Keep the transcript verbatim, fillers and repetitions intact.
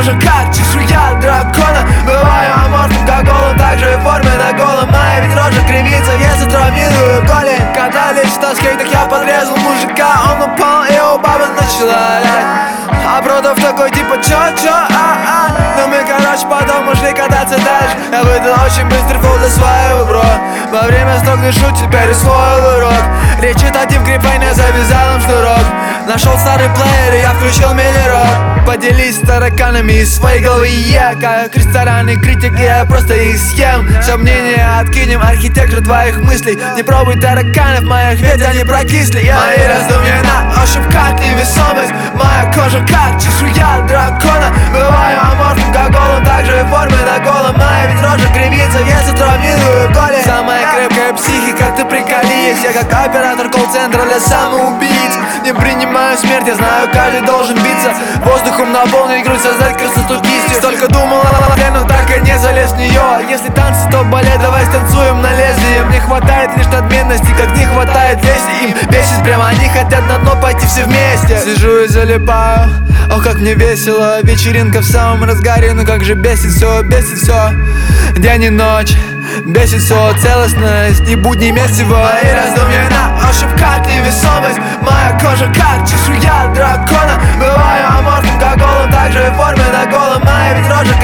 кожа как чешуя дракона. Бываю аморфным, как голым, также и в форме на голом. Моя ведь рожа кривится, если травмирую голень. Когда лечит на скейтах, я подрезал мужика. Он упал, и у бабы начала орать. А Бродов такой типа чё-чё, а-а. Ну мы, короче, потом ушли кататься дальше. Я выдал очень быстрый фол для своего бро. Во время стогны шут теперь усвоил урок. Речит один крепайня, завязал им шнурок. Нашел старый плеер, и я включил мини-рок. Поделись тараканами из своей головы. Я, как ресторанный критик, я просто их съем. Все мнение откинем, архитектор твоих мыслей. Не пробуй тараканов моих, ведь они прокисли. Я Мои раздумья на ощупь как невесомость. Моя кожа как чешуя дракона. Бываю аморфным, как голым, также и в форме на голом. Моя ведь рожа кривится, если травмирую голень. Самая крепкая психика, ты приколись. Я как оператор колл-центра для самоубийц. Не принимаю смерть, я знаю, каждый должен биться. Воздухом наполнить грудь, создать красоту кистью. Столько думал о но так и не залез в нее. Если танцы, то балет, давай станцуем на лезвие. Мне хватает лишь надменности, как не хватает лести. Им бесит прямо, они хотят на дно пойти все вместе. Сижу и залипаю, ох, как мне весело. Вечеринка в самом разгаре, ну как же бесит все, бесит все. День и ночь, бесит все, целостность и будни месиво. Мои раздумья на ощупь как невесомость. Моя кожа как чешуя дракона. Бываю аморфным, как голым, также и в форме на голом. Моя ведь рожа